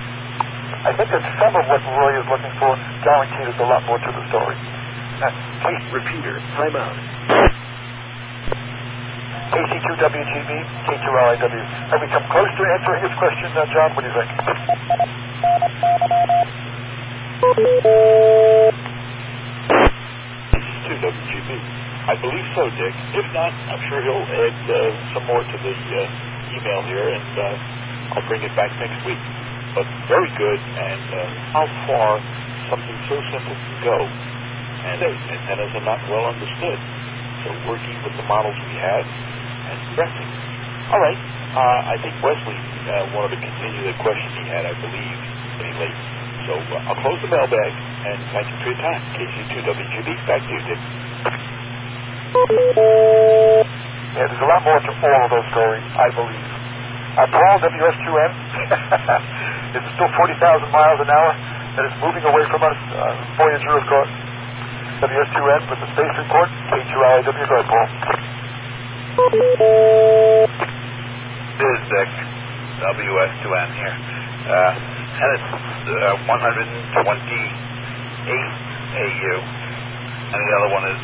I think that some of what Roy is looking for, guaranteed, is a lot more to the story.
Repeater, time out.
KC2WGB, K2LIW. Have we come close to answering this question, John? What do you think?
KC2WGB.
I believe so, Dick. If not, I'm sure he'll add some more to the email here, and I'll bring it back next week. But very good, and how far something so simple can go. And antennas are not well understood. So working with the models we had and progressing. All right. I think Wesley wanted to continue the question he had, I believe, any late. So I'll close the mailbag, and thank you for your time. KC2WGB, back to you, Dick.
Yeah, there's a lot more to all of those stories, I believe. Paul, WS2N, is it still 40,000 miles an hour that is moving away from us? Voyager, of course. WS2N with the space report. K2LIW, go ahead, Paul.
This is Dick, WS2N here. And it's 128 AU. And the other one is,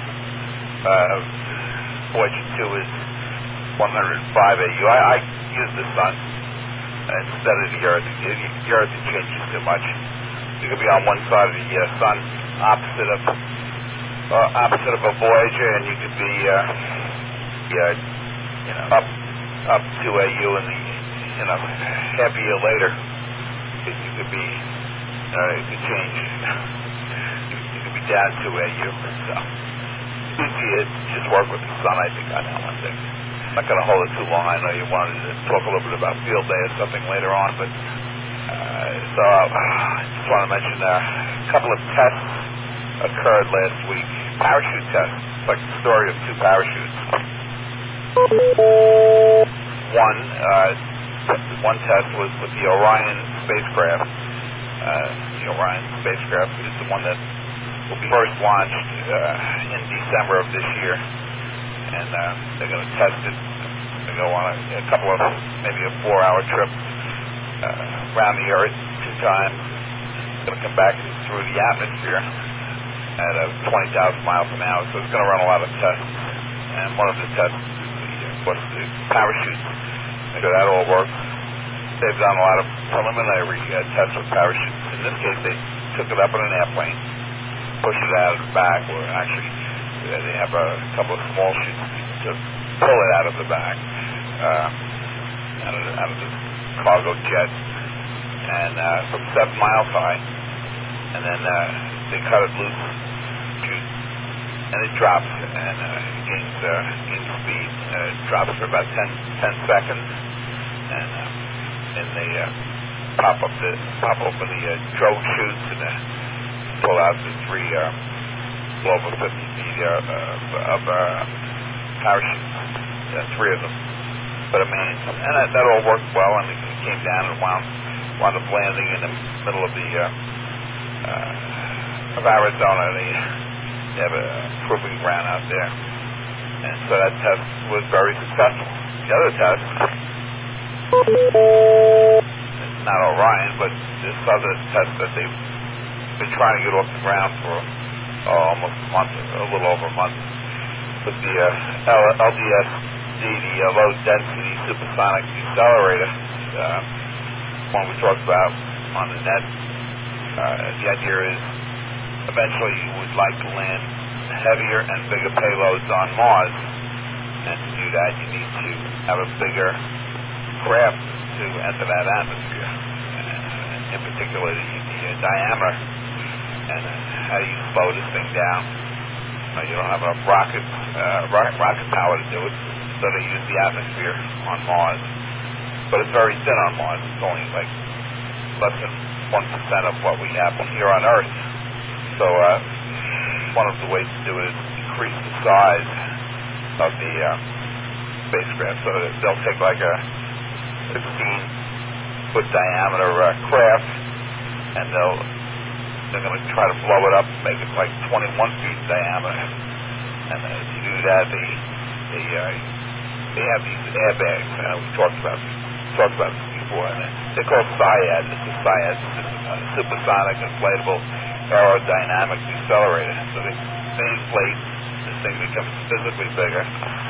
Voyager 2 is 105 AU. I use the sun instead of the Earth. The Earth changes too much. You could be on one side of the sun, opposite of a Voyager, and you could be, up 2 AU, and half a year later, you could be, it could change. You could be down 2 AU. So, easier to just work with the sun, I think, on that one thing. I'm not going to hold it too long. I know you wanted to talk a little bit about field day or something later on, but so I just want to mention a couple of tests occurred last week. Parachute tests. It's like the story of two parachutes. One test was with the Orion spacecraft. The Orion spacecraft is the one that will be first launched in December of this year. And they're going to test it. They go on a couple of, maybe a 4-hour trip around the Earth 2 times. It's going to come back through the atmosphere at 20,000 miles an hour. So it's going to run a lot of tests. And one of the tests was the parachute. So that all works. They've done a lot of preliminary tests with parachutes. In this case, they took it up in an airplane, pushed it out of the back, or actually they have a couple of small chutes to pull it out of the back, out of the cargo jet, and from 7 miles high, and then they cut it loose, and it drops, and gains speed. It drops for about 10 seconds, and they pop open the drogue chutes and pull out the 3 over 50 feet of parachutes, 3 of them, but a main, and that all worked well, and it came down and wound up landing in the middle of of Arizona. They have a proving ground out there, and so that test was very successful. The other test, not Orion, but this other test that they've been trying to get off the ground for almost a month, a little over a month, with the LDSD, the low density supersonic decelerator, one we talked about on the net. The idea is eventually you would like to land heavier and bigger payloads on Mars, and to do that you need to have a bigger craft to enter that atmosphere, in particular the diameter. And how do you slow this thing down? You don't have enough rocket power to do it, so they use the atmosphere on Mars. But it's very thin on Mars. It's only like less than 1% of what we have here on Earth. So one of the ways to do it is increase the size of the spacecraft. So they'll take like a 16-foot diameter craft, and they're going to try to blow it up, make it like 21 feet in diameter. And to do that, they have these airbags. We talked about this before. And they're called SIAD. This is SIAD. This is a supersonic inflatable aerodynamic decelerator. So they inflate. This thing becomes physically bigger.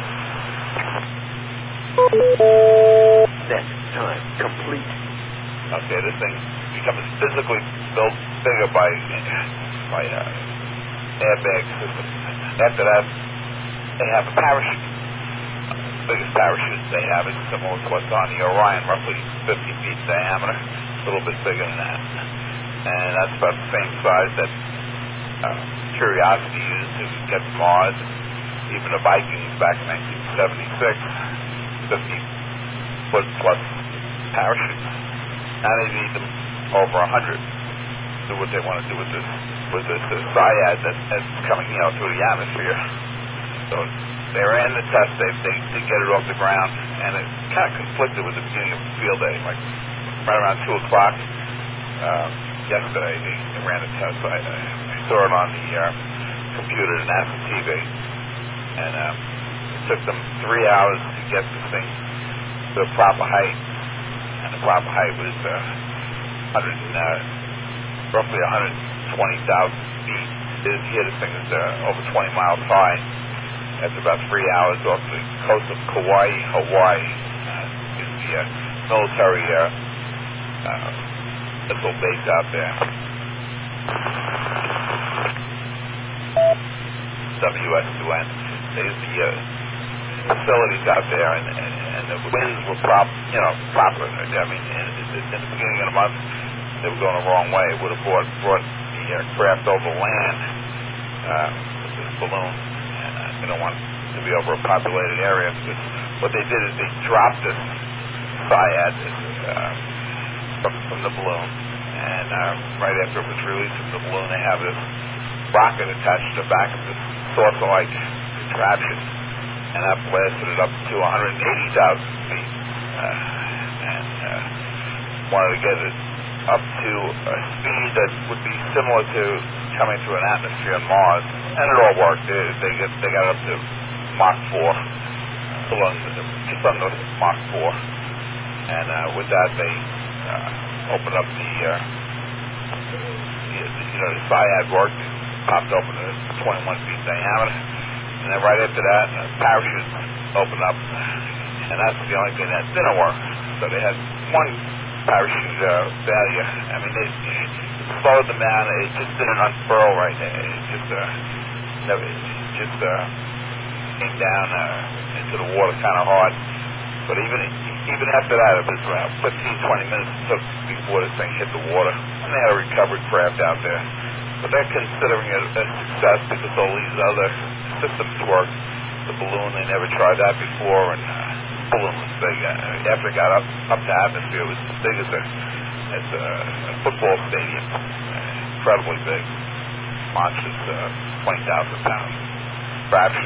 Net time complete.
Okay, this thing becomes physically built bigger by airbag systems. After that, they have a parachute. The biggest parachute they have is similar to what's on the Orion, roughly 50 feet diameter, a little bit bigger than that. And that's about the same size that Curiosity used to get to Mars. Even the Vikings back in 1976, 50-foot plus parachutes. Now they need them over 100 to do what they want to do with this Zayad that's coming, through the atmosphere. So they ran the test. They get it off the ground, and it kind of conflicted with the beginning of the field day. Like right around 2 o'clock yesterday, they ran the test. I saw it on the computer, the NASA TV, and it took them 3 hours to get this thing to the proper height, and the proper height was roughly 120,000 feet. This thing is over 20 miles high. That's about 3 hours off the coast of Kauai, Hawaii. It's the military missile base out there. WS2N. There's the facilities out there, and the winds were proper. I mean, in the beginning of the month, they were going the wrong way. It would have brought the craft over land with this balloon. They don't want it to be over a populated area, because what they did is they dropped this Zayad from the balloon, and right after it was released from the balloon, they have this rocket attached to the back of this saucer-like contraption, and that blasted it up to 180,000 feet, and wanted to get it up to a speed that would be similar to coming through an atmosphere on Mars, and it all worked. They got up to Mach 4, just under Mach 4, and with that they opened up the Zayad worked, popped open at 21 feet diameter, and then right after that, the parachute opened up, and that's the only thing that didn't work. So they had one parachute failure. I mean, they slowed them down. It just didn't unfurl right. It just came down into the water kind of hard. But even after that, it was around 15, 20 minutes it took before this thing hit the water. And they had a recovered craft out there. But they're considering it a success because all these other systems work. The balloon, they never tried that before, and the balloon was big. After it got up to atmosphere, it was as big as a football stadium. Incredibly big. Launches 20,000 pounds. Fraction.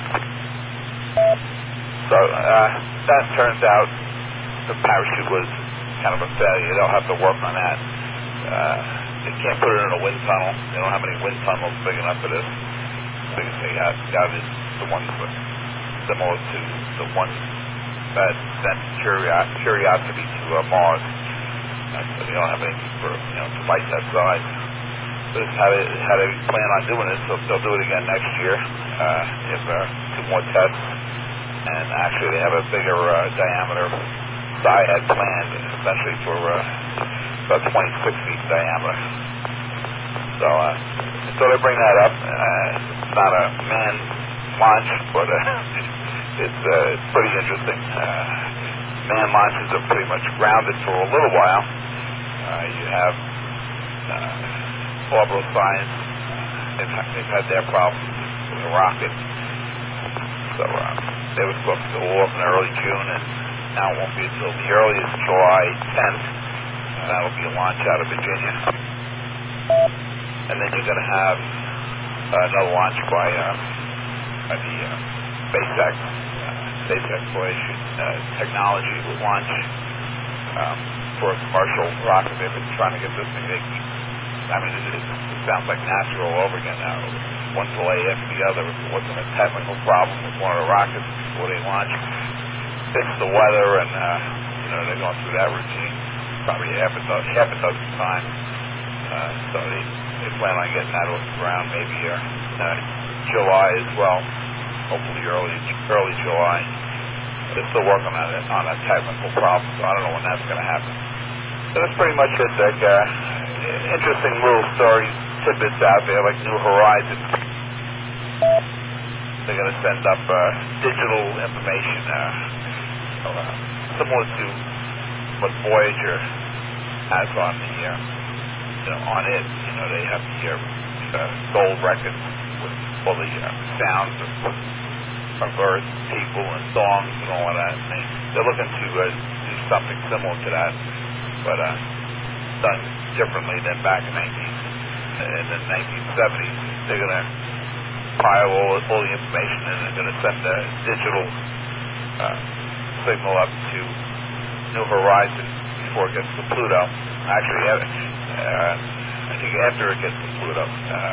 So that turns out the parachute was kind of a failure. They'll have to work on that. They can't put it in a wind tunnel. They don't have any wind tunnels big enough for this. The biggest they got is the ones similar to the one that sent Curiosity to Mars. So they don't have anything for twice that size. But it's how they plan on doing it. So they'll do it again next year. They have 2 more tests, and actually they have a bigger diameter Zayad planned, essentially for about 26 feet diameter. So they bring that up. It's not a manned launch, but it's pretty interesting. Manned launches are pretty much grounded for a little while. You have Orbital Science. They've had their problems with a rocket. So they were supposed to go off in early June, and now it won't be until the earliest July 10th. That'll be a launch out of Virginia. And then you're going to have another launch by the SpaceX. Space Exploration Technology will launch for a commercial rocket. They've been trying to get this thing. It sounds like NASA all over again now. One delay after the other. If it wasn't a technical problem with one of the rockets before they launch, it's the weather, and they're going through that routine probably half a dozen times. So they plan on getting that off the ground maybe July as well. Hopefully early July. They're still working on a technical problem, so I don't know when that's going to happen. So that's pretty much it, Dick. Interesting little stories, tidbits out there like New Horizons. they're going to send up digital information, similar to what Voyager has on the, on it. They have the gold records with all the sounds of Earth, people, and songs and all of that. And they're looking to do something similar to that, but done differently than back in the 1970s. They're going to pile all the information and they're going to send a digital signal up to New Horizons before it gets to Pluto. Actually, I think after it gets to Pluto,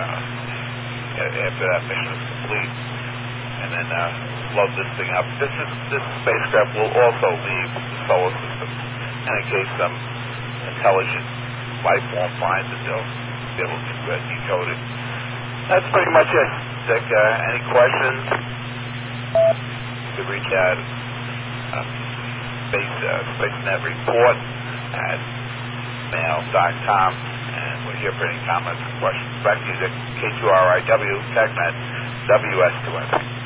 after that mission is complete, and then load this thing up. This spacecraft will also leave the solar system, and in case some intelligent life form finds it, they'll be able to decode it. That's pretty much it, Dick. Any questions? You can reach out SpaceNet Report at mail.com, and we're here for any comments and questions. Back to you, Dick. K2RIW, TechNet, WS2S.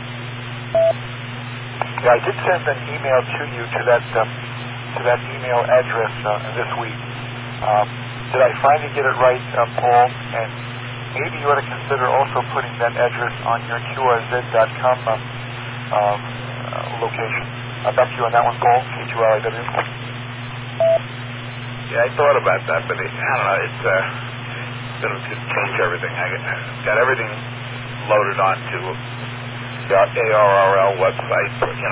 Yeah, I did send an email to you to that email address this week. Did I finally get it right, Paul? And maybe you ought to consider also putting that address on your QRZ.com location. Back to you on that one, Paul, K2RIW.
Yeah, I thought about that, but I don't know, it's going to change everything. I got everything loaded onto the ARRL website, for the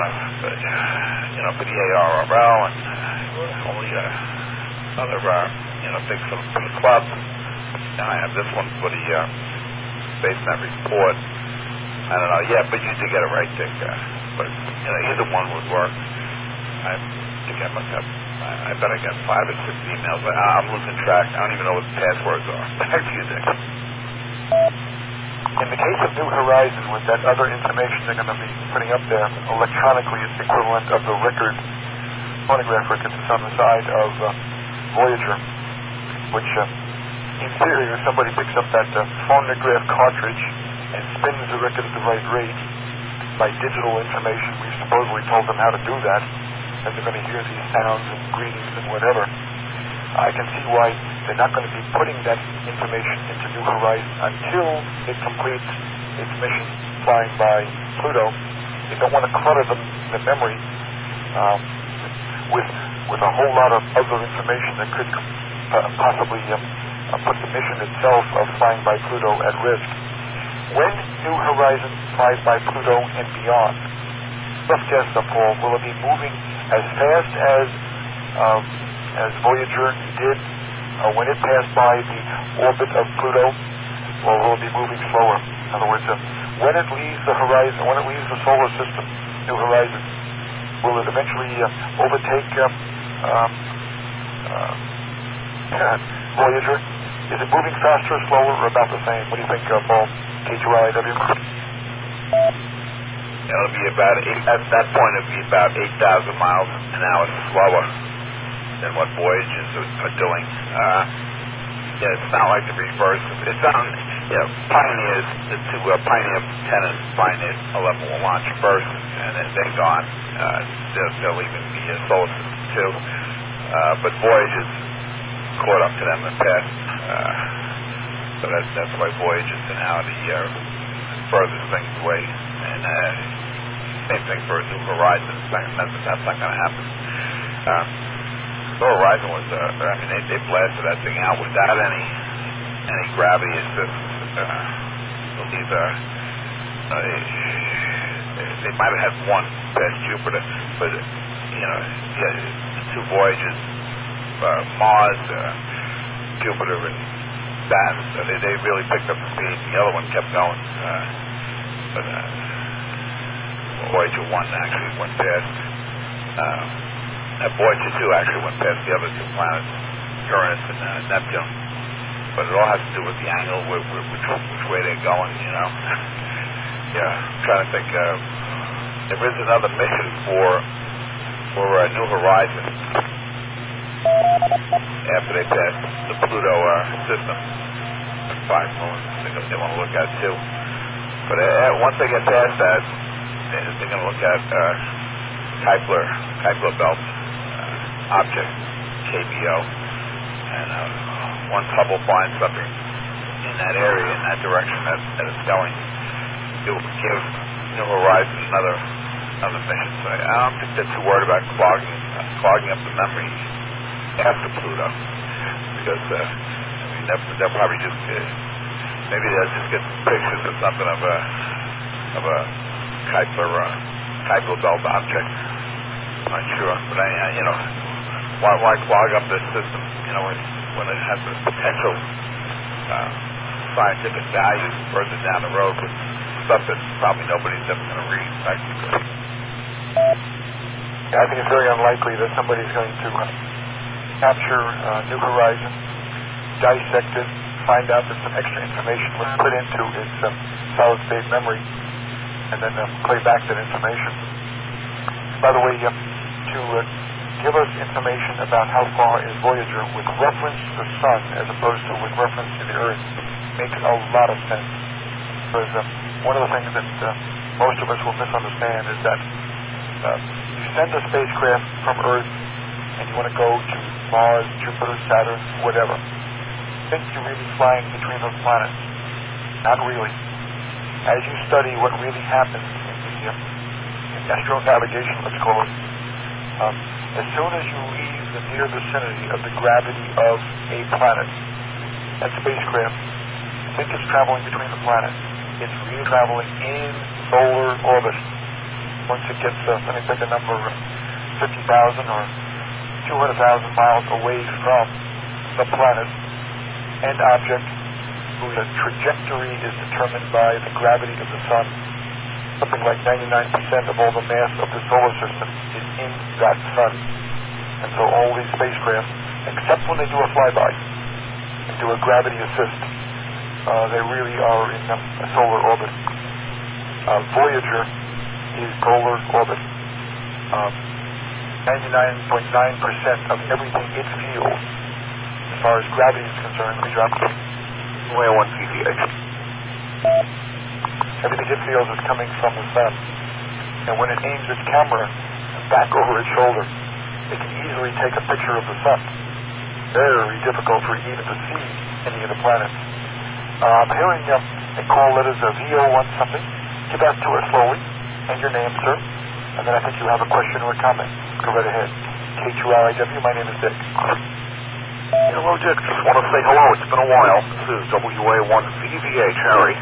ARRL and all the other things for the club. And I have this one for the SpaceNet Report. I don't know. Yeah, but you did get it right, Dick. But either one would work. I think I must have. I bet I got 5 or 6 emails. I'm losing track. I don't even know what the passwords are. Back to you, Dick.
In the case of New Horizon, with that other information they're going to be putting up there electronically, it's the equivalent of the phonograph records that's on the side of Voyager, which, in theory, if somebody picks up that phonograph cartridge and spins the record at the right rate by digital information, we supposedly told them how to do that, and they're going to hear these sounds and greetings and whatever. I can see why they're not going to be putting that information into New Horizons until it completes its mission flying by Pluto. They don't want to clutter the memory with a whole lot of other information that could possibly put the mission itself of flying by Pluto at risk. When New Horizons flies by Pluto and beyond, rough guess, Paul, will it be moving as fast as Voyager did when it passed by the orbit of Pluto, or will it be moving slower? In other words, when it leaves the horizon, when it leaves the solar system, New Horizons, will it eventually overtake Voyager? Is it moving faster or slower, or about the same? What do you think, Paul? K2RIW?
It'll be about at that point. It'll be about 8,000 miles an hour slower than what Voyagers are doing. It's not like the reverse. It's on. Pioneers, the two Pioneer 10 and Pioneer 11 will launch first, and then they're gone. They're leaving the solar system too. But Voyagers caught up to them and passed. So that's why Voyagers are now the furthest things away. And same thing for New Horizons. That's not going to happen. New Horizon was, they blasted that thing out without any gravity assist. They might have had one past Jupiter, but the two Voyagers, Mars, Jupiter, and Saturn, so they really picked up the speed. The other one kept going, but Voyager 1 actually went past. Voyager 2 actually went past the other two planets, Uranus and Neptune. But it all has to do with the angle, which way they're going, Yeah, I'm trying to think. There is another mission for New Horizons after they pass the Pluto system. 5 moons they want to look at too. But once they get past that, they're going to look at Kepler belt object, KBO, and once Hubble finds something in that area, in that direction that it's going, it will give New Horizons another mission. So I don't think they're too worried about clogging up the memory after Pluto, because they'll probably just maybe they'll just get pictures or something of a Kepler belt object. I'm not sure, but why clog up the system? When it has the potential scientific value further down the road with stuff that probably nobody's ever going to read.
I think it's very unlikely that somebody's going to capture New Horizon, dissect it, find out that some extra information was put into its solid-state memory, and then play back that information. By the way, to give us information about how far is Voyager with reference to the Sun as opposed to with reference to the Earth makes a lot of sense. Because one of the things that most of us will misunderstand is that you send a spacecraft from Earth and you want to go to Mars, Jupiter, Saturn, whatever. Think you're really flying between those planets. Not really. As you study what really happens in astronavigation, let's call it, as soon as you leave the near vicinity of the gravity of a planet, that spacecraft, think it's traveling between the planets. It's really traveling in solar orbit. Once it gets, let me pick a number, 50,000 or 200,000 miles away from the planet, and object whose trajectory is determined by the gravity of the Sun. Something like 99% of all the mass of the solar system is in that Sun. And so all these spacecraft, except when they do a flyby and do a gravity assist, they really are in a solar orbit. Voyager is polar orbit. 99.9% of everything it feels, as far as gravity is concerned, let me drop
Way 1 PVH.
Everything it feels is coming from the Sun. And when it aims its camera back over its shoulder, it can easily take a picture of the Sun. Very difficult for it even to see any of the planets. I'm hearing a call letters of VO1 something. Get back to us slowly. And your name, sir. And then I think you have a question or a comment. Go right ahead. K2RIW, my name is Dick.
Hello, Dick. Just want to say hello. It's been a while. This is WA1VVH, Harry.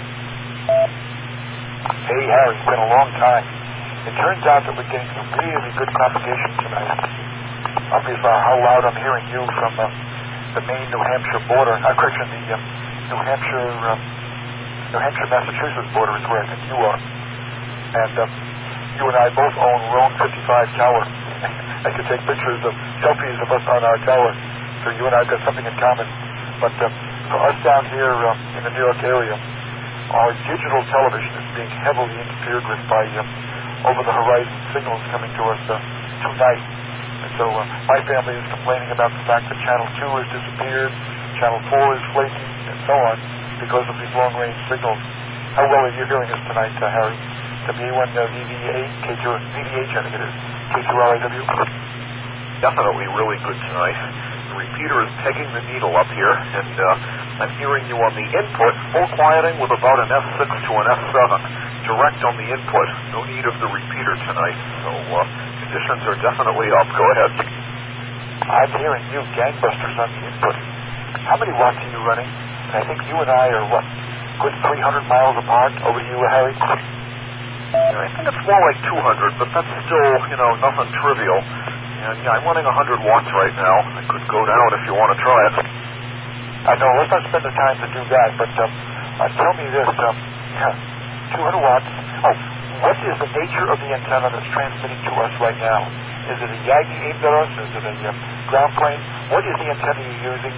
Hey, Harry. It's been a long time. It turns out that we're getting some really good propagation tonight. Obviously, how loud I'm hearing you from the Maine, New Hampshire border. Correction, the New Hampshire-Massachusetts border is where I think you are. And you and I both own Roan 55 Tower. I could take pictures of selfies of us on our tower. So you and I have got something in common. But for us down here in the New York area, our digital television is being heavily interfered with by over-the-horizon signals coming to us tonight. And so my family is complaining about the fact that Channel 2 has disappeared, Channel 4 is flaky, and so on, because of these long-range signals. How well are you hearing us tonight, Harry? WA1VVH, VVH, I think it is. K2RIW?
Definitely really good tonight. The repeater is pegging the needle up here, and I'm hearing you on the input, full quieting with about an F6 to an F7. Direct on the input. No need of the repeater tonight. So conditions are definitely up. Go ahead.
I'm hearing you gangbusters on the input. How many watts are you running? And I think you and I are, good 300 miles apart over to you, Harry?
I think it's more like 200, but that's still, nothing trivial. And I'm running 100 watts right now. I could go down if you want to try it.
I know, let's not spend the time to do that, but tell me this, 200 watts. Oh, what is the nature of the antenna that's transmitting to us right now? Is it a Yagi aimed at us? Is it a ground plane? What is the antenna you're using?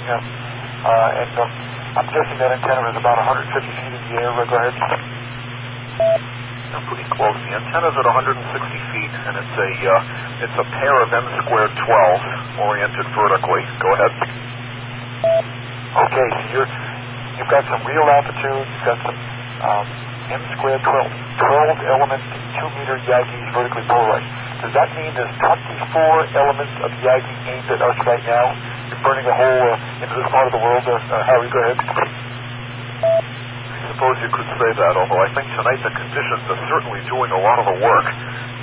I'm guessing that antenna is about 150 feet in the air. Go ahead.
Pretty close. The antenna's at 160 feet, and it's a pair of M² 12s oriented vertically. Go ahead.
Okay, so you've got some real altitude, you've got some M squared 12 elements, 2-meter Yagis vertically polarized. Does that mean there's 24 elements of Yagi aimed at us right now? You're burning a hole into this part of the world? Harry, go ahead.
I suppose you could say that, although I think tonight the conditions are certainly doing a lot of the work.